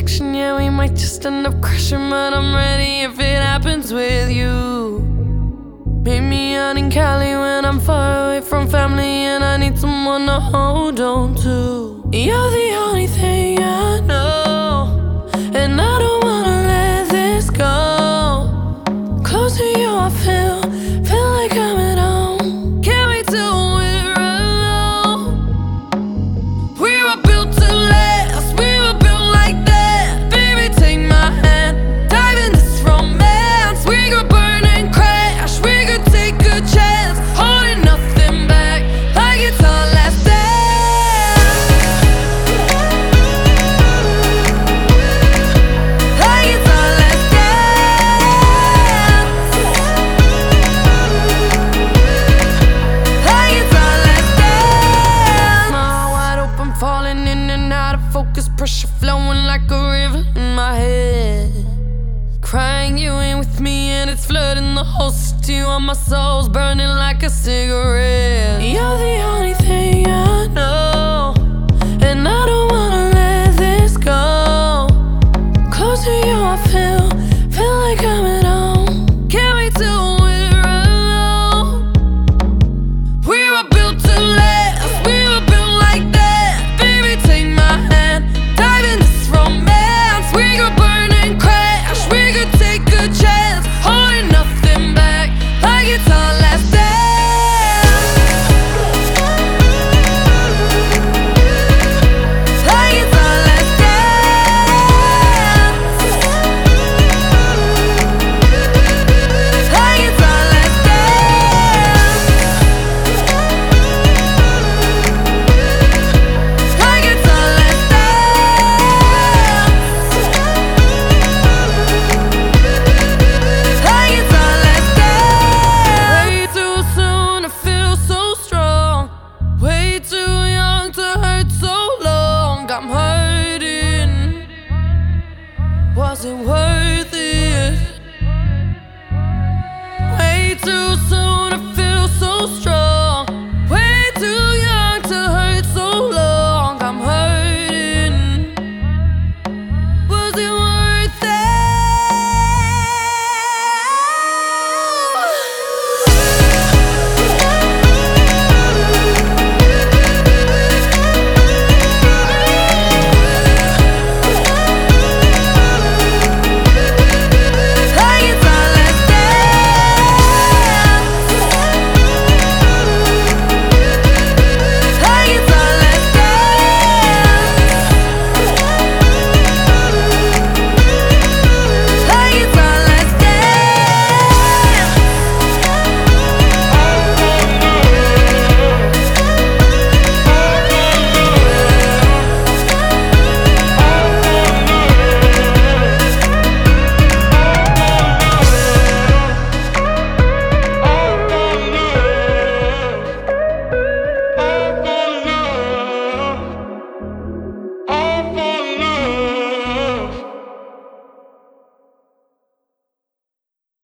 attraction, yeah, we might just end up crashing, but I'm ready if it happens with you. Meet me out in Cali when I'm far away from family and I need someone to hold on to. You're the only thing I know, and I don't wanna let this go. Close to you, I feel like I'm at home. Can't wait till we're alone. We were built to last, we were built like that. Baby, take my hand, dive in this romance. We could burn and crash, we could take a chance, holding nothing back like it's our last dance. Like it's our last dance. Like it's our last dance. My heart wide open, falling in and out of focus, pressure flowing like a river in my head. Crying you ain't with me and it's flooding the whole city while my soul's burning like a cigarette. You're the only thing I know, and I don't wanna let this go. Close to you, I feel like I'm at home. Can't wait till we're alone. We were built to last, we were built like that. Baby, take my hand, dive in this romance. We could burn and crash, we could take a chance, holding nothing back like it's our last dance. Like it's our last dance. Like it's our last dance. Like it's our last dance. Like it's our last dance. Way too soon to feel so strong, way too young to hurt so long. I'm hurting. Was it worth